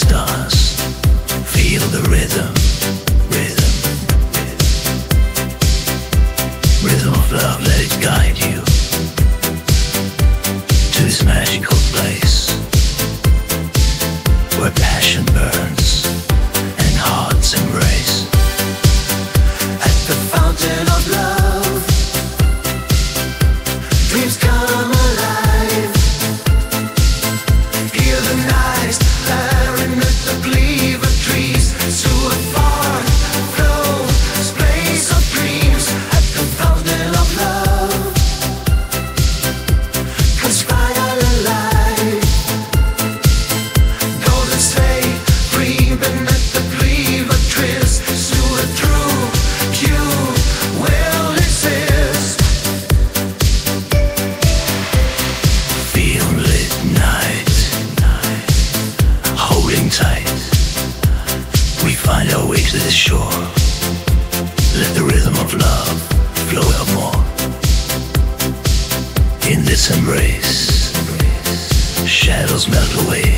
stars. Feel the rhythm, rhythm, rhythm of love. Let it guide you to this magical place where passion burns and hearts embrace. At the fountain of love, dreams come alive. Hear the night clarinet, the cleaver trees, to a far flow, space of dreams. At the fountain of love, conspire alive. Golden stay free beneath the cleaver trees, to a true you will exist. Feel lit night, holding tight. We find our way to the shore. Let the rhythm of love flow evermore. In this embrace, shadows melt away.